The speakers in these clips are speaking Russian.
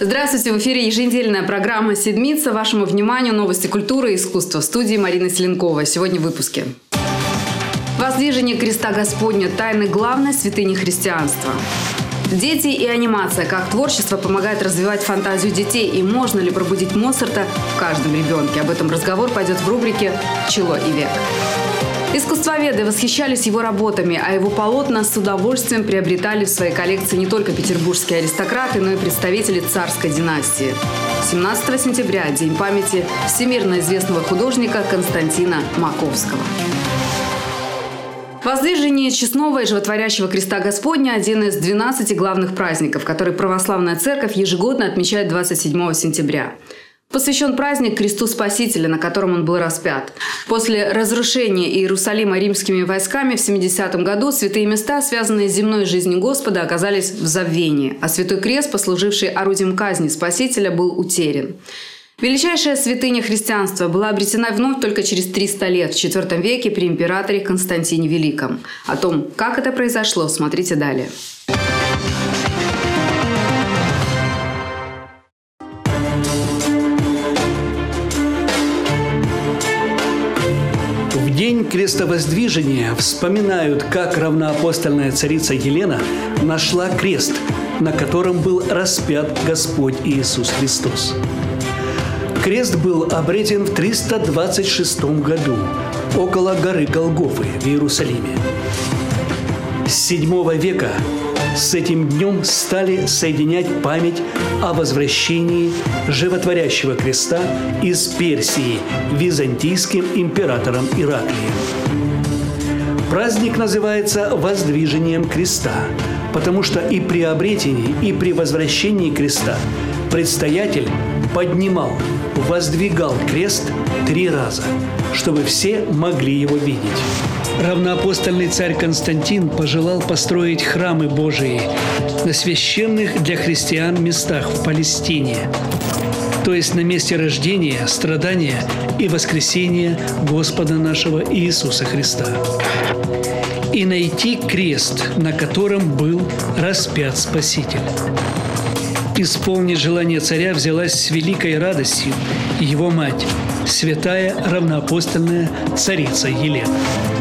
Здравствуйте! В эфире еженедельная программа «Седмица». Вашему вниманию новости культуры и искусства. В студии Марина Селенкова. Сегодня в выпуске. Воздвижение креста Господня – тайны главной святыни христианства. Дети и анимация. Как творчество помогает развивать фантазию детей. И можно ли пробудить Моцарта в каждом ребенке? Об этом разговор пойдет в рубрике «Чело и век». Искусствоведы восхищались его работами, а его полотна с удовольствием приобретали в своей коллекции не только петербургские аристократы, но и представители царской династии. 17 сентября – день памяти всемирно известного художника Константина Маковского. Воздвижение честного и животворящего креста Господня – один из 12 главных праздников, которые православная церковь ежегодно отмечает 27 сентября. Посвящен праздник кресту Спасителя, на котором он был распят. После разрушения Иерусалима римскими войсками в 70 году святые места, связанные с земной жизнью Господа, оказались в забвении, а святой крест, послуживший орудием казни Спасителя, был утерян. Величайшая святыня христианства была обретена вновь только через 300 лет, в IV веке при императоре Константине Великом. О том, как это произошло, смотрите далее. В день крестовоздвижения вспоминают, как равноапостольная царица Елена нашла крест, на котором был распят Господь Иисус Христос. Крест был обретен в 326 году около горы Голгофы в Иерусалиме. С VII века с этим днем стали соединять память о возвращении животворящего креста из Персии византийским императором Ираклием. Праздник называется «Воздвижением креста», потому что и при обретении, и при возвращении креста предстоятель поднимал, воздвигал крест 3 раза, чтобы все могли его видеть. Равноапостольный царь Константин пожелал построить храмы Божии на священных для христиан местах в Палестине, то есть на месте рождения, страдания и воскресения Господа нашего Иисуса Христа. И найти крест, на котором был распят Спаситель. Исполнить желание царя взялась с великой радостью его мать, святая равноапостольная царица Елена.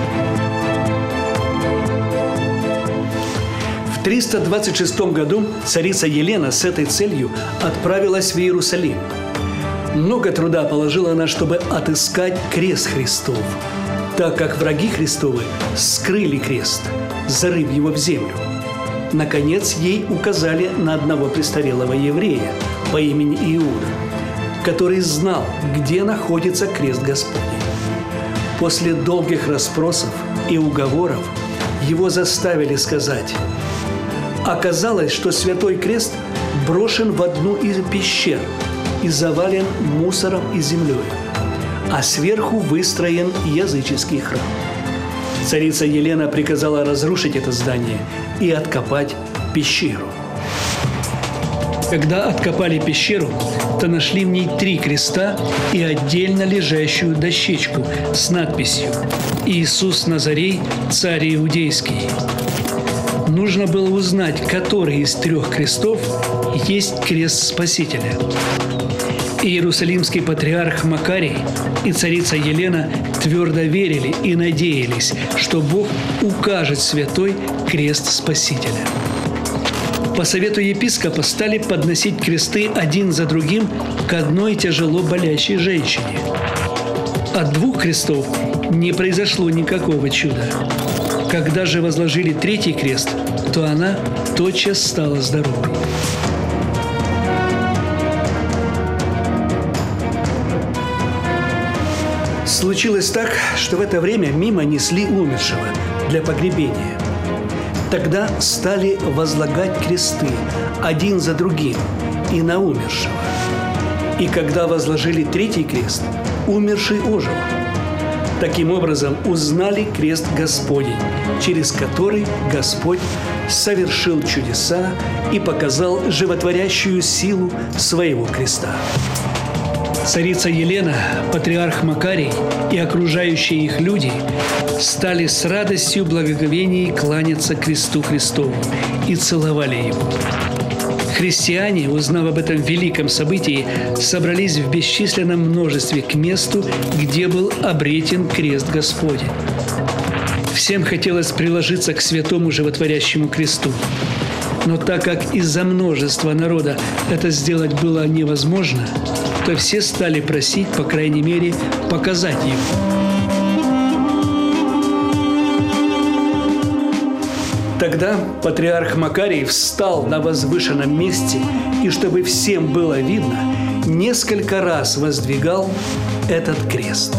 В 326 году царица Елена с этой целью отправилась в Иерусалим. Много труда положила она, чтобы отыскать крест Христов, так как враги Христовы скрыли крест, зарыв его в землю. Наконец, ей указали на одного престарелого еврея по имени Иуда, который знал, где находится крест Господень. После долгих расспросов и уговоров его заставили сказать: «Оказалось, что Святой Крест брошен в одну из пещер и завален мусором и землей, а сверху выстроен языческий храм». Царица Елена приказала разрушить это здание и откопать пещеру. Когда откопали пещеру, то нашли в ней 3 креста и отдельно лежащую дощечку с надписью «Иисус Назарей, царь иудейский». Нужно было узнать, который из 3 крестов есть крест Спасителя. Иерусалимский патриарх Макарий и царица Елена твердо верили и надеялись, что Бог укажет святой крест Спасителя. По совету епископа стали подносить кресты один за другим к одной тяжело болящей женщине. От 2 крестов не произошло никакого чуда. Когда же возложили 3-й крест, то она тотчас стала здоровой. Случилось так, что в это время мимо несли умершего для погребения. Тогда стали возлагать кресты один за другим и на умершего. И когда возложили 3-й крест, умерший ожил. Таким образом, узнали крест Господень, через который Господь совершил чудеса и показал животворящую силу своего креста. Царица Елена, патриарх Макарий и окружающие их люди стали с радостью благоговений кланяться кресту Христову и целовали его. Христиане, узнав об этом великом событии, собрались в бесчисленном множестве к месту, где был обретен крест Господень. Всем хотелось приложиться к святому животворящему кресту. Но так как из-за множества народа это сделать было невозможно, то все стали просить, по крайней мере, показать его. Тогда патриарх Макарий встал на возвышенном месте и, чтобы всем было видно, несколько раз воздвигал этот крест.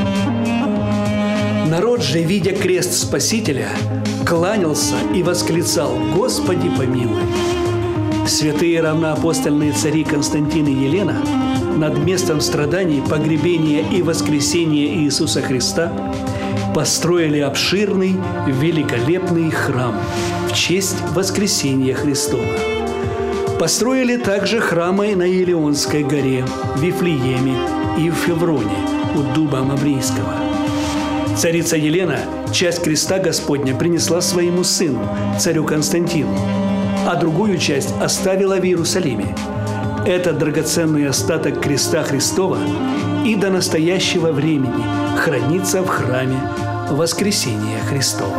Народ же, видя крест Спасителя, кланялся и восклицал: «Господи, помилуй!» Святые равноапостольные цари Константин и Елена над местом страданий, погребения и воскресения Иисуса Христа построили обширный, великолепный храм в честь воскресения Христова. Построили также храмы на Елеонской горе, в Вифлееме и в Февроне у дуба Маврийского. Царица Елена часть креста Господня принесла своему сыну, царю Константину, а другую часть оставила в Иерусалиме. Этот драгоценный остаток креста Христова и до настоящего времени хранится в храме Воскресения Христова.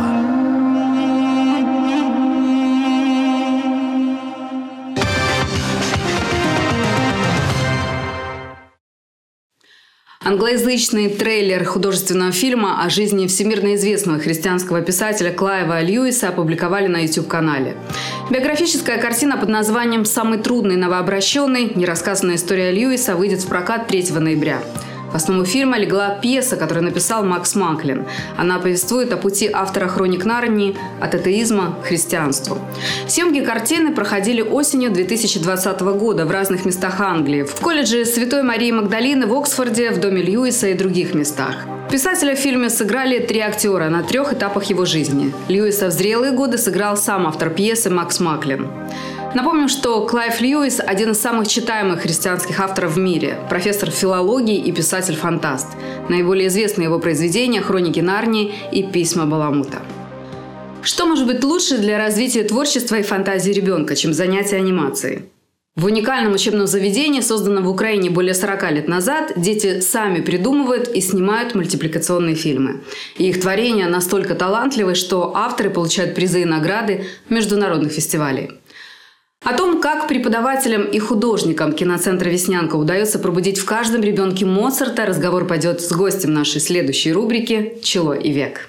Англоязычный трейлер художественного фильма о жизни всемирно известного христианского писателя Клайва Льюиса опубликовали на YouTube-канале. Биографическая картина под названием «Самый трудный новообращенный. Нерассказанная история Льюиса» выйдет в прокат 3 ноября. В основу фильма легла пьеса, которую написал Макс Маклин. Она повествует о пути автора «Хроник Нарнии» от атеизма к христианству. Съемки картины проходили осенью 2020 года в разных местах Англии. В колледже Святой Марии Магдалины в Оксфорде, в доме Льюиса и других местах. Писателя в фильме сыграли 3 актера на 3 этапах его жизни. Льюиса в зрелые годы сыграл сам автор пьесы Макс Маклин. Напомним, что Клайв Льюис – один из самых читаемых христианских авторов в мире, профессор филологии и писатель-фантаст. Наиболее известны его произведения «Хроники Нарнии» и «Письма Баламута». Что может быть лучше для развития творчества и фантазии ребенка, чем занятия анимацией? В уникальном учебном заведении, созданном в Украине более 40 лет назад, дети сами придумывают и снимают мультипликационные фильмы. И их творения настолько талантливы, что авторы получают призы и награды международных фестивалей. О том, как преподавателям и художникам киноцентра «Веснянка» удается пробудить в каждом ребенке Моцарта, разговор пойдет с гостем нашей следующей рубрики «Чело и век».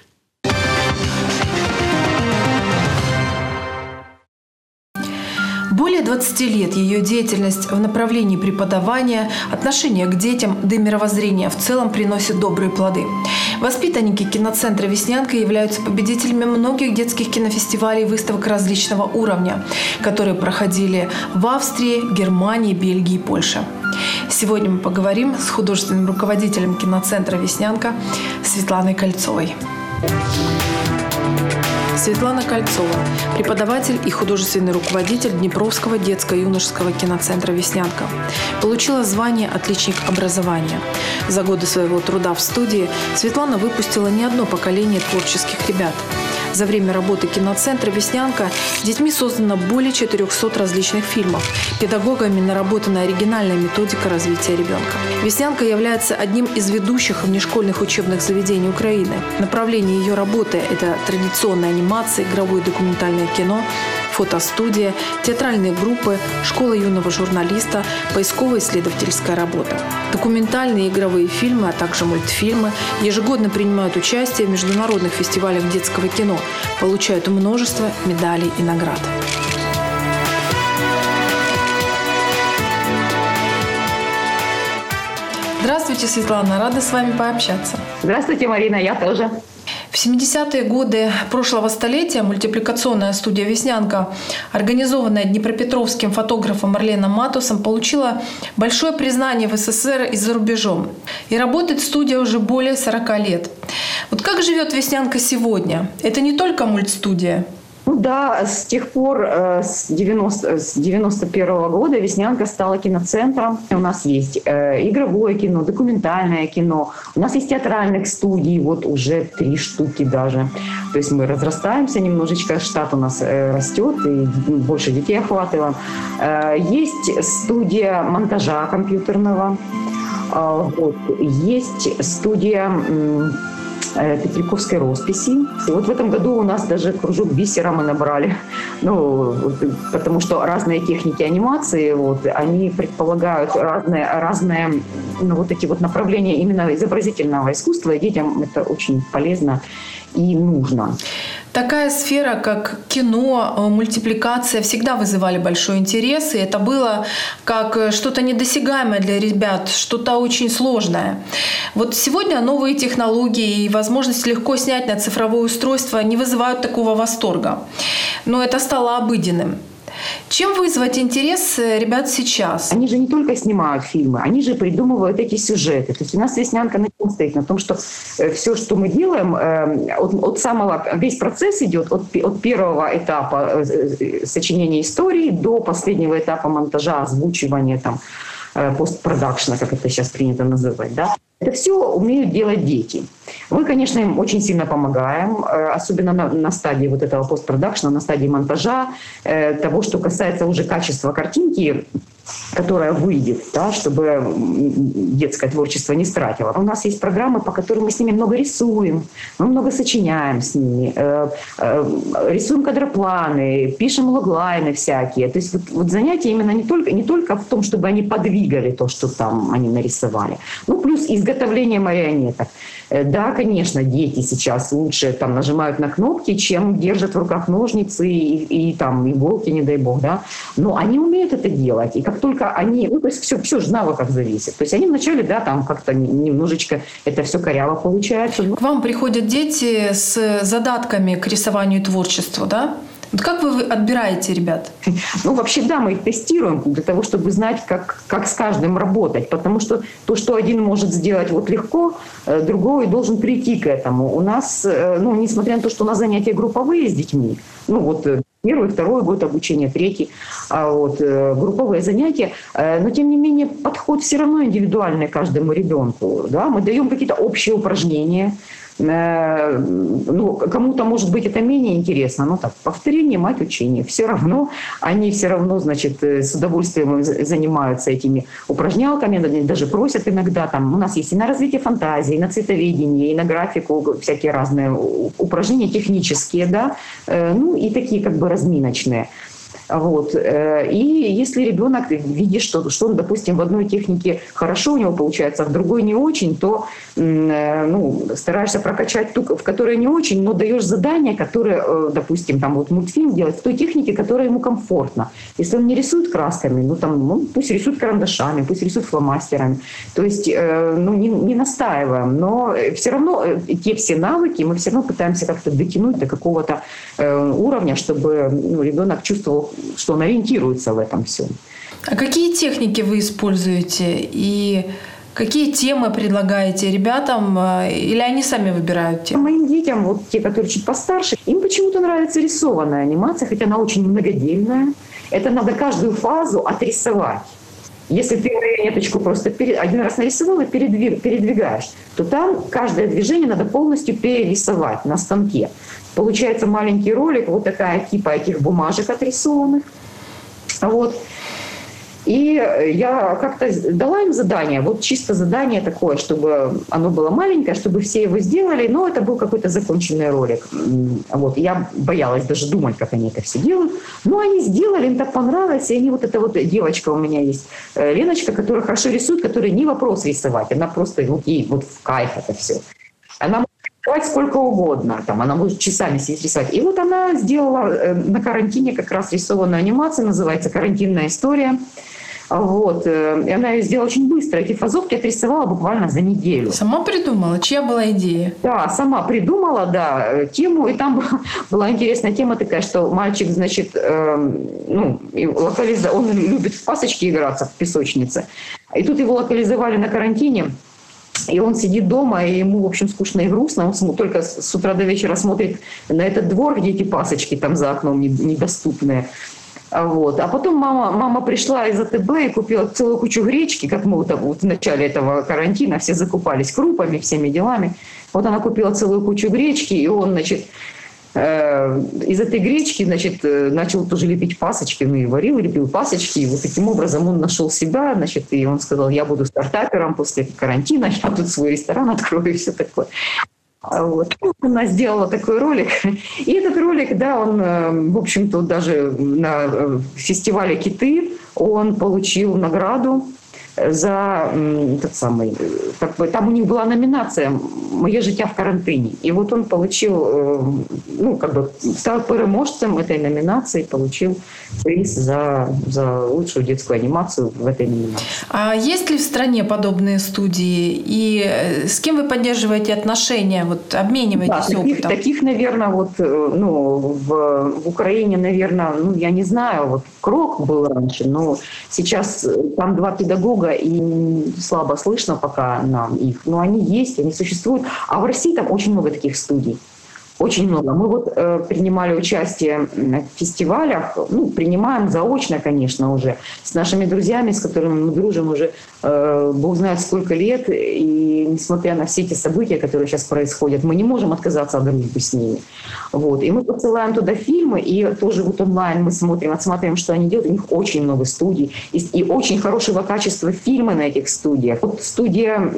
Более 20 лет ее деятельность в направлении преподавания, отношения к детям, да и мировоззрения в целом приносит добрые плоды. Воспитанники киноцентра «Веснянка» являются победителями многих детских кинофестивалей и выставок различного уровня, которые проходили в Австрии, Германии, Бельгии и Польше. Сегодня мы поговорим с художественным руководителем киноцентра «Веснянка» Светланой Кольцовой. Светлана Кольцова – преподаватель и художественный руководитель Днепровского детско-юношеского киноцентра «Веснянка». Получила звание «Отличник образования». За годы своего труда в студии Светлана выпустила не одно поколение творческих ребят. За время работы киноцентра «Веснянка» детьми создано более 400 различных фильмов. Педагогами наработана оригинальная методика развития ребенка. «Веснянка» является одним из ведущих внешкольных учебных заведений Украины. Направление ее работы – это традиционная анимация, игровое документальное кино, фотостудия, театральные группы, школа юного журналиста, поисково-исследовательская работа. Документальные игровые фильмы, а также мультфильмы ежегодно принимают участие в международных фестивалях детского кино, получают множество медалей и наград. Здравствуйте, Светлана, рада с вами пообщаться. Здравствуйте, Марина, я тоже. В 70-е годы прошлого столетия мультипликационная студия «Веснянка», организованная днепропетровским фотографом Марленом Матусом, получила большое признание в СССР и за рубежом. И работает студия уже более 40 лет. Вот как живет «Веснянка» сегодня? Это не только мультстудия. Ну да, с тех пор, с 91 года «Веснянка» стала киноцентром. У нас есть игровое кино, документальное кино. У нас есть театральных студий, вот уже 3 штуки даже. То есть мы разрастаемся немножечко, штат у нас растет, и больше детей охватываем. Есть студия монтажа компьютерного. Вот. Есть студия Петриковской росписи. И вот в этом году у нас даже кружок бисера мы набрали. Ну, потому что разные техники анимации, вот, они предполагают разные ну, вот такие вот направления именно изобразительного искусства. И детям это очень полезно и нужно. Такая сфера, как кино, мультипликация, всегда вызывали большой интерес, и это было как что-то недосягаемое для ребят, что-то очень сложное. Вот сегодня новые технологии и возможность легко снять на цифровое устройство не вызывают такого восторга, но это стало обыденным. Чем вызвать интерес ребят сейчас? Они же не только снимают фильмы, они же придумывают эти сюжеты. То есть у нас «Веснянка» на чем стоит? На том, что все, что мы делаем, от самого, весь процесс идет от первого этапа сочинения истории до последнего этапа монтажа, озвучивания, там, постпродакшна, как это сейчас принято называть, да? Это все умеют делать дети. Мы, конечно, им очень сильно помогаем, особенно на стадии вот этого постпродакшна, на стадии монтажа, того, что касается уже качества картинки, которая выйдет, да, чтобы детское творчество не стратило. У нас есть программы, по которым мы с ними много рисуем, мы много сочиняем с ними, рисуем кадропланы, пишем логлайны всякие. То есть вот занятия именно не только в том, чтобы они подвигали то, что там они нарисовали. Ну, плюс изготовление марионеток. Да, конечно, дети сейчас лучше там нажимают на кнопки, чем держат в руках ножницы и там иголки, не дай бог, да. Но они умеют это делать. И как только они, ну, то есть все же в навыках зависит. То есть они вначале, да, там как-то немножечко это все коряво получается. К вам приходят дети с задатками к рисованию и творчеству, да? Вот как вы отбираете ребят? Ну, вообще, да, мы их тестируем для того, чтобы знать, как с каждым работать. Потому что то, что один может сделать вот легко, другой должен прийти к этому. У нас, ну, несмотря на то, что у нас занятия групповые с детьми, ну, вот первый, второй год обучения, третий, а вот групповые занятия, но, тем не менее, подход все равно индивидуальный каждому ребенку. Да? Мы даем какие-то общие упражнения. Ну, кому-то, может быть, это менее интересно, но так, повторение, мать учения. Они все равно, значит, с удовольствием занимаются этими упражнялками, даже просят иногда. Там, у нас есть и на развитие фантазии, и на цветоведение, и на графику всякие разные упражнения технические, да, ну, и такие как бы разминочные. Вот. И если ребенок видит, что он, допустим, в одной технике хорошо у него получается, а в другой не очень, то ну, стараешься прокачать ту, в которой не очень, но даешь задание, которое, допустим, там вот мультфильм делать в той технике, которая ему комфортна. Если он не рисует красками, ну, там, ну, пусть рисует карандашами, пусть рисует фломастерами. То есть ну, не настаиваем, но все равно те все навыки мы все равно пытаемся как-то дотянуть до какого-то уровня, чтобы ну, ребенок чувствовал, что он ориентируется в этом всем. А какие техники вы используете и какие темы предлагаете ребятам, или они сами выбирают темы? Моим детям, вот те, которые чуть постарше, им почему-то нравится рисованная анимация, хотя она очень многодельная. Это надо каждую фазу отрисовать. Если ты марионеточку просто один раз нарисовал и передвигаешь, то там каждое движение надо полностью перерисовать на станке. Получается маленький ролик, вот такая кипа этих бумажек отрисованных. Вот. И я как-то дала им задание, вот чисто задание такое, чтобы оно было маленькое, чтобы все его сделали, но это был какой-то законченный ролик. Вот. Я боялась даже думать, как они это все делают. Но они сделали, им так понравилось, и они, вот эта вот девочка у меня есть, Леночка, которая хорошо рисует, которая не вопрос рисовать, она просто, вот ей вот в кайф это все. Она может рисовать сколько угодно, там, она может часами сидеть рисовать. И вот она сделала на карантине как раз рисованную анимацию, называется «Карантинная история». Вот. И она ее сделала очень быстро. Эти фазовки отрисовала буквально за неделю. Сама придумала? Чья была идея? Да, сама придумала, да, тему. И там была интересная тема такая, что мальчик, значит, ну, он любит в пасочки играться в песочнице. И тут его локализовали на карантине. И он сидит дома, и ему, в общем, скучно и грустно. Он только с утра до вечера смотрит на этот двор, где эти пасочки там за окном недоступные. Вот. А потом мама пришла из АТБ и купила целую кучу гречки, как мы вот в начале этого карантина все закупались крупами, всеми делами. Вот она купила целую кучу гречки, и он, значит, из этой гречки, значит, начал тоже лепить пасочки, ну и варил, лепил пасочки, и вот таким образом он нашел себя, значит, и он сказал: я буду стартапером после карантина, я тут свой ресторан открою и все такое. Вот. Она сделала такой ролик. И этот ролик, да, он, в общем-то, даже на фестивале «Киты» он получил награду за тот самый, как бы, там у них была номинация «Моє життя в карантине». И вот он получил, ну, как бы, стал переможцем этой номинации, получил приз за лучшую детскую анимацию в этой номинации. А есть ли в стране подобные студии? И с кем вы поддерживаете отношения? Вот обмениваетесь опытом? Таких, наверное, вот, ну, в Украине, наверное, ну, я не знаю, вот Крок был раньше, но сейчас там 2 педагога, и слабо слышно пока нам их. Но они есть, они существуют. А в России там очень много таких студий. Очень много. Мы вот принимали участие в фестивалях, ну, принимаем заочно, конечно, уже, с нашими друзьями, с которыми мы дружим уже бог знает сколько лет, и несмотря на все эти события, которые сейчас происходят, мы не можем отказаться от дружбы с ними. Вот. И мы посылаем туда фильмы, и тоже вот онлайн мы смотрим, отсматриваем, что они делают. У них очень много студий, и очень хорошего качества фильмы на этих студиях. Вот студия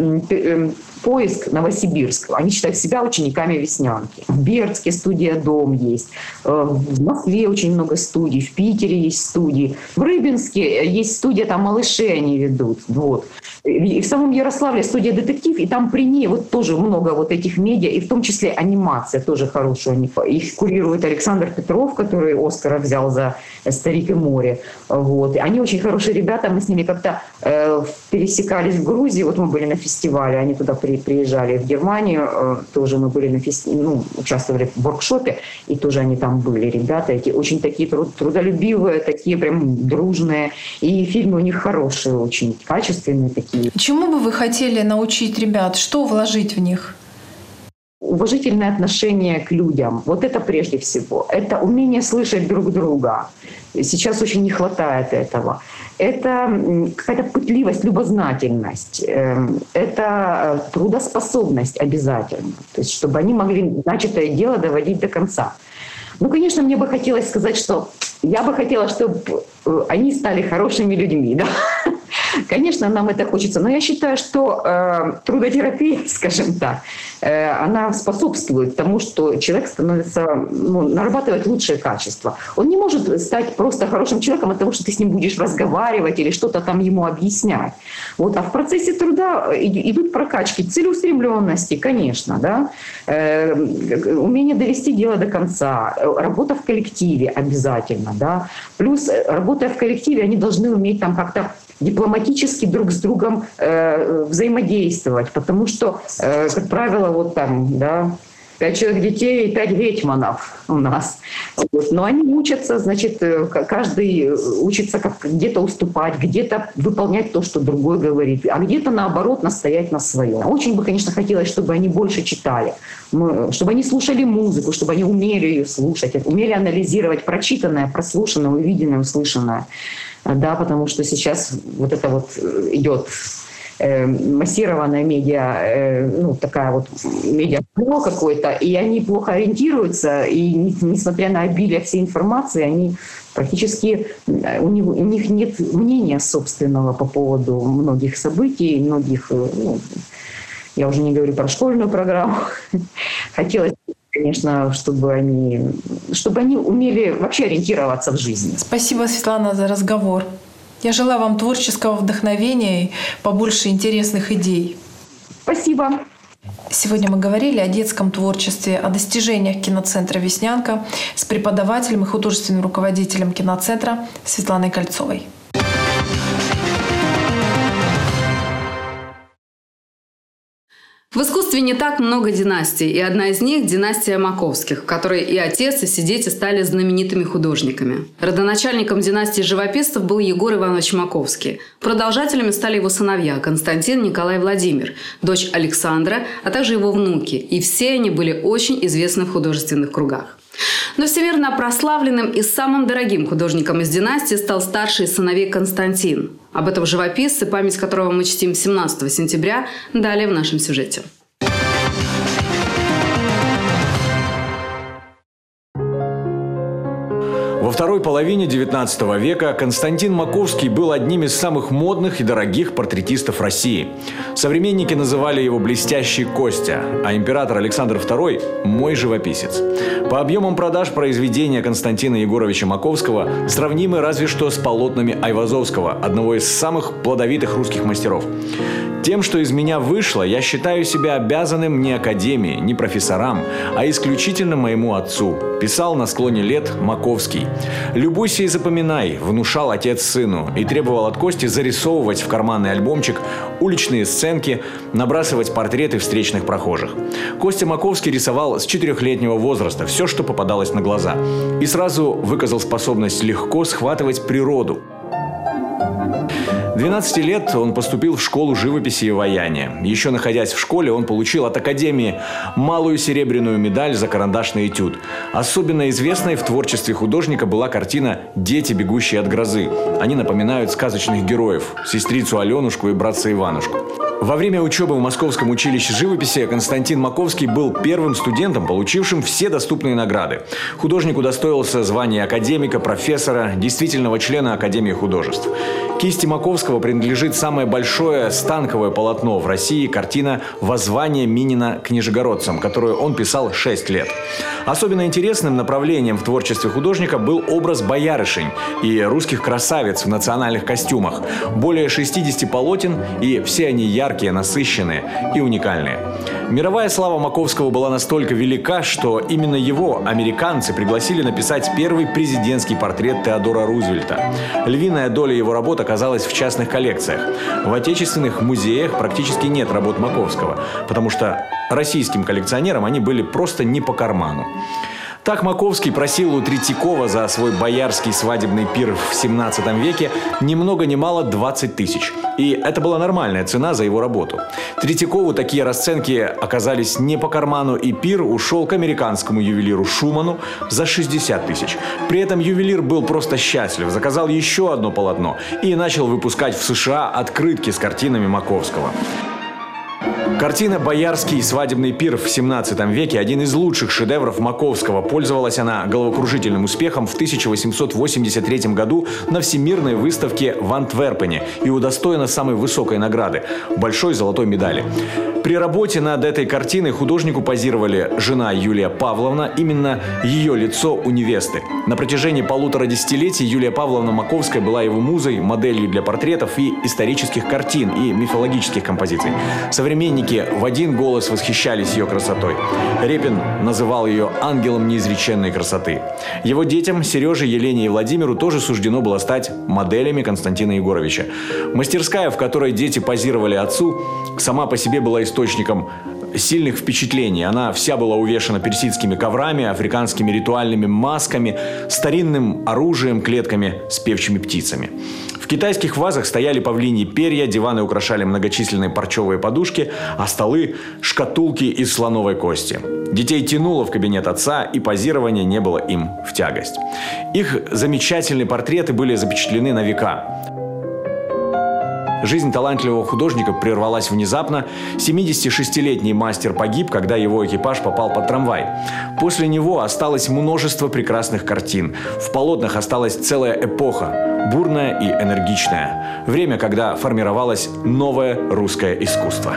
«Поиск» Новосибирск, они считают себя учениками «Веснянки». В Бердске студия «Дом» есть, в Москве очень много студий, в Питере есть студии, в Рыбинске есть студия, там малыши они ведут. Вот. И в самом Ярославле студия «Детектив», и там при ней вот тоже много вот этих медиа, и в том числе анимация тоже хорошая. Их курирует Александр Петров, который Оскара взял за «Старик и море». Вот. Они очень хорошие ребята, мы с ними как-то пересекались в Грузии, вот мы были на фестивале, они туда приезжали, в Германию тоже мы были на фестивале, участвовали в воркшопе, и тоже они там были, ребята эти очень такие трудолюбивые, такие прям дружные, и фильмы у них хорошие очень, качественные такие. Чему бы вы хотели научить ребят? Что вложить в них? Уважительное отношение к людям. Вот это прежде всего. Это умение слышать друг друга. Сейчас очень не хватает этого. Это какая-то пытливость, любознательность. Это трудоспособность обязательно. То есть чтобы они могли начатое дело доводить до конца. Ну, конечно, мне бы хотелось сказать, что я бы хотела, чтобы они стали хорошими людьми. Да? Конечно, нам это хочется, но я считаю, что трудотерапия, скажем так, она способствует тому, что человек становится, нарабатывает лучшее качество. Он не может стать просто хорошим человеком от того, что ты с ним будешь разговаривать или что-то там ему объяснять. Вот. А в процессе труда идут прокачки целеустремленности, конечно, да? Умение довести дело до конца, работа в коллективе обязательно. Да? Плюс, работая в коллективе, они должны уметь там как-то дипломатически друг с другом взаимодействовать, потому что, как правило, вот там, да, 5 человек детей и 5 гетьманов у нас. Вот. Но они учатся, значит, каждый учится как где-то уступать, где-то выполнять то, что другой говорит, а где-то, наоборот, настоять на своем. Очень бы, конечно, хотелось, чтобы они больше читали, чтобы они слушали музыку, чтобы они умели ее слушать, умели анализировать прочитанное, прослушанное, увиденное, услышанное. Да, потому что сейчас вот это вот идет массированная медиа, такая вот медиа-поле какой-то, и они плохо ориентируются, и несмотря на обилие всей информации, они практически, у них нет мнения собственного по поводу многих событий, многих, я уже не говорю про школьную программу, хотелось, конечно, чтобы они умели вообще ориентироваться в жизни. Спасибо, Светлана, за разговор. Я желаю вам творческого вдохновения и побольше интересных идей. Спасибо. Сегодня мы говорили о детском творчестве, о достижениях киноцентра «Веснянка» с преподавателем и художественным руководителем киноцентра Светланой Кольцовой. В искусстве не так много династий, и одна из них – династия Маковских, в которой и отец, и все дети стали знаменитыми художниками. Родоначальником династии живописцев был Егор Иванович Маковский. Продолжателями стали его сыновья Константин, Николай, Владимир, дочь Александра, а также его внуки. И все они были очень известны в художественных кругах. Но всемирно прославленным и самым дорогим художником из династии стал старший из сыновей Константин. Об этом живописце, память которого мы чтим 17 сентября, далее в нашем сюжете. Во второй половине XIX века Константин Маковский был одним из самых модных и дорогих портретистов России. Современники называли его «блестящий Костя», а император Александр II – «мой живописец». По объемам продаж произведения Константина Егоровича Маковского сравнимы разве что с полотнами Айвазовского, одного из самых плодовитых русских мастеров. Тем, что из меня вышло, я считаю себя обязанным не академии, не профессорам, а исключительно моему отцу, писал на склоне лет Маковский. «Любуйся и запоминай», внушал отец сыну и требовал от Кости зарисовывать в карманный альбомчик уличные сценки, набрасывать портреты встречных прохожих. Костя Маковский рисовал с 4-летнего возраста все, что попадалось на глаза, и сразу выказал способность легко схватывать природу. 12 лет он поступил в школу живописи и ваяния. Еще находясь в школе, он получил от Академии малую серебряную медаль за карандашный этюд. Особенно известной в творчестве художника была картина «Дети, бегущие от грозы». Они напоминают сказочных героев – сестрицу Аленушку и братца Иванушку. Во время учебы в Московском училище живописи Константин Маковский был первым студентом, получившим все доступные награды. Художник удостоился звания академика, профессора, действительного члена Академии художеств. Кисти Маковского принадлежит самое большое станковое полотно в России – картина «Воззвание Минина к нижегородцам», которую он писал 6 лет. Особенно интересным направлением в творчестве художника был образ боярышень и русских красавиц в национальных костюмах. Более 60 полотен, и все они яркие, насыщенные и уникальные. Мировая слава Маковского была настолько велика, что именно его американцы пригласили написать первый президентский портрет Теодора Рузвельта. Львиная доля его работ оказалась в частных коллекциях. В отечественных музеях практически нет работ Маковского, потому что российским коллекционерам они были просто не по карману. Так Маковский просил у Третьякова за свой боярский свадебный пир в 17 веке ни много ни мало 20 тысяч. И это была нормальная цена за его работу. Третьякову такие расценки оказались не по карману, и пир ушел к американскому ювелиру Шуману за 60 тысяч. При этом ювелир был просто счастлив, заказал еще одно полотно и начал выпускать в США открытки с картинами Маковского. Картина «Боярский свадебный пир» в 17 веке – один из лучших шедевров Маковского. Пользовалась она головокружительным успехом в 1883 году на Всемирной выставке в Антверпене и удостоена самой высокой награды – большой золотой медали. При работе над этой картиной художнику позировали жена Юлия Павловна, именно ее лицо у невесты. На протяжении 1,5 десятилетий Юлия Павловна Маковская была его музой, моделью для портретов и исторических картин и мифологических композиций. Современники в один голос восхищались ее красотой. Репин называл ее ангелом неизреченной красоты. Его детям Сереже, Елене и Владимиру тоже суждено было стать моделями Константина Егоровича. Мастерская, в которой дети позировали отцу, сама по себе была источником сильных впечатлений. Она вся была увешана персидскими коврами, африканскими ритуальными масками, старинным оружием, клетками с певчими птицами. В китайских вазах стояли павлиньи перья, диваны украшали многочисленные парчевые подушки, а столы – шкатулки из слоновой кости. Детей тянуло в кабинет отца, и позирование не было им в тягость. Их замечательные портреты были запечатлены на века. Жизнь талантливого художника прервалась внезапно. 76-летний мастер погиб, когда его экипаж попал под трамвай. После него осталось множество прекрасных картин. В полотнах осталась целая эпоха, бурная и энергичная. Время, когда формировалось новое русское искусство.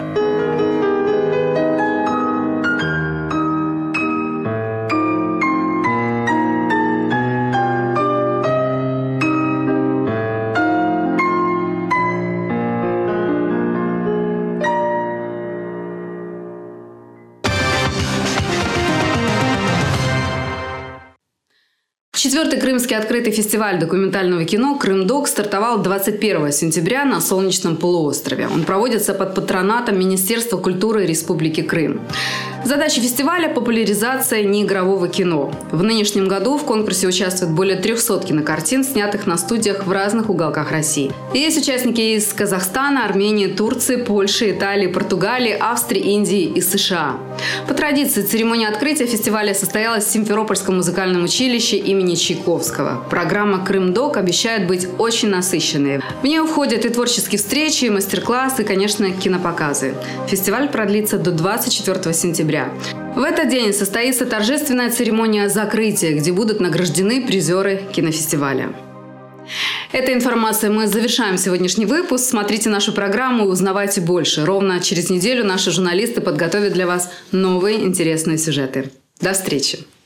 4-й крымский открытый фестиваль документального кино «Крымдок» стартовал 21 сентября на Солнечном полуострове. Он проводится под патронатом Министерства культуры Республики Крым. Задача фестиваля – популяризация неигрового кино. В нынешнем году в конкурсе участвует более 300 кинокартин, снятых на студиях в разных уголках России. Есть участники из Казахстана, Армении, Турции, Польши, Италии, Португалии, Австрии, Индии и США. По традиции церемония открытия фестиваля состоялась в Симферопольском музыкальном училище имени Чайковского. Программа «Крымдок» обещает быть очень насыщенной. В нее входят и творческие встречи, и мастер-классы, и, конечно, кинопоказы. Фестиваль продлится до 24 сентября. В этот день состоится торжественная церемония закрытия, где будут награждены призеры кинофестиваля. Этой информацией мы завершаем сегодняшний выпуск. Смотрите нашу программу и узнавайте больше. Ровно через неделю наши журналисты подготовят для вас новые интересные сюжеты. До встречи!